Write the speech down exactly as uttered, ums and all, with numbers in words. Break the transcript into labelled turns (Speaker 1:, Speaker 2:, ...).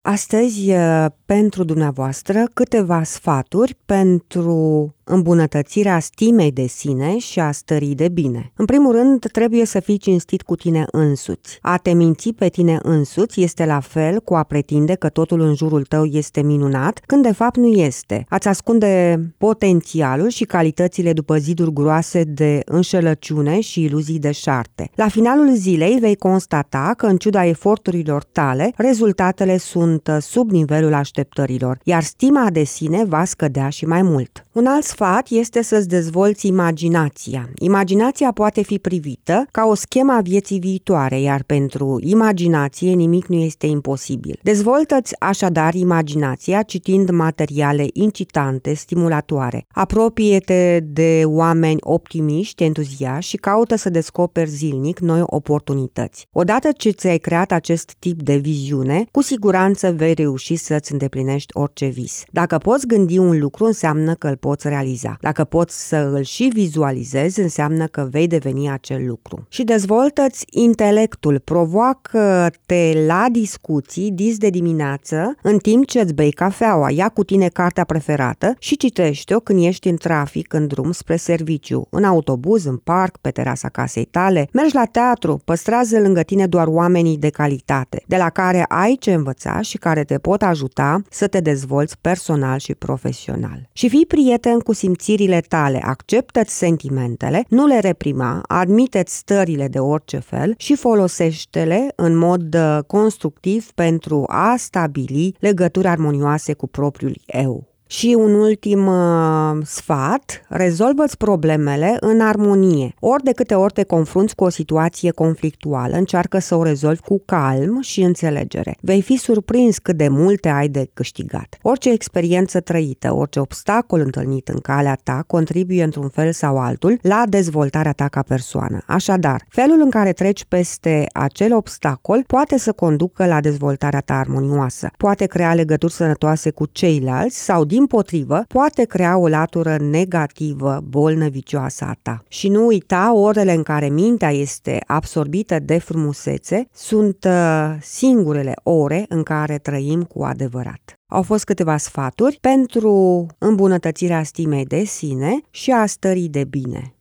Speaker 1: Astăzi, pentru dumneavoastră, câteva sfaturi pentru îmbunătățirea stimei de sine și a stării de bine. În primul rând, trebuie să fii cinstit cu tine însuți. A te minți pe tine însuți este la fel cu a pretinde că totul în jurul tău este minunat, când de fapt nu este. A-ți ascunde potențialul și calitățile după ziduri groase de înșelăciune și iluzii deșarte. La finalul zilei vei constata că, în ciuda eforturilor tale, rezultatele sunt sub nivelul așteptărilor, iar stima de sine va scădea și mai mult. Un alt sfat este să-ți dezvolți imaginația. Imaginația poate fi privită ca o schemă a vieții viitoare, iar pentru imaginație nimic nu este imposibil. Dezvoltă-ți așadar imaginația citind materiale incitante, stimulatoare. Apropie-te de oameni optimiști, entuziaști și caută să descoperi zilnic noi oportunități. Odată ce ți-ai creat acest tip de viziune, cu siguranță vei reuși să-ți îndeplinești orice vis. Dacă poți gândi un lucru, înseamnă că îl poți realiza. Dacă poți să îl și vizualizezi, înseamnă că vei deveni acel lucru. Și dezvoltă-ți intelectul, provoacă-te la discuții dis de dimineață, în timp ce îți bei cafeaua, ia cu tine cartea preferată și citește-o când ești în trafic, în drum spre serviciu, în autobuz, în parc, pe terasa casei tale, mergi la teatru, păstrează lângă tine doar oamenii de calitate, de la care ai ce învăța și care te pot ajuta să te dezvolți personal și profesional. Și fii prieten cu simțirile tale, acceptă-ți sentimentele, nu le reprima, admite-ți stările de orice fel și folosește-le în mod constructiv pentru a stabili legături armonioase cu propriul eu. Și un ultim uh, sfat, rezolvă-ți problemele în armonie. Ori de câte ori te confrunți cu o situație conflictuală, încearcă să o rezolvi cu calm și înțelegere. Vei fi surprins cât de multe ai de câștigat. Orice experiență trăită, orice obstacol întâlnit în calea ta contribuie într-un fel sau altul la dezvoltarea ta ca persoană. Așadar, felul în care treci peste acel obstacol poate să conducă la dezvoltarea ta armonioasă, poate crea legături sănătoase cu ceilalți sau, din Dimpotrivă, poate crea o latură negativă, bolnăvicioasă a ta. Și nu uita, orele în care mintea este absorbită de frumusețe sunt uh, singurele ore în care trăim cu adevărat. Au fost câteva sfaturi pentru îmbunătățirea stimei de sine și a stării de bine.